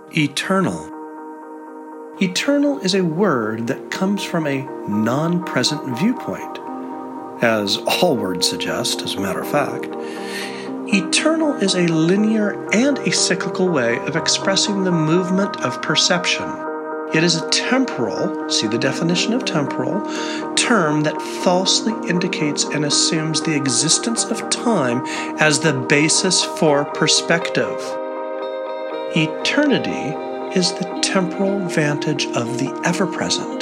Eternal. Eternal is a word that comes from a non-present viewpoint. As all words suggest, as a matter of fact, eternal is a linear and a cyclical way of expressing the movement of perception. It is a temporal, see the definition of temporal, term that falsely indicates and assumes the existence of time as the basis for perspective. Eternity is the temporal vantage of the ever-present.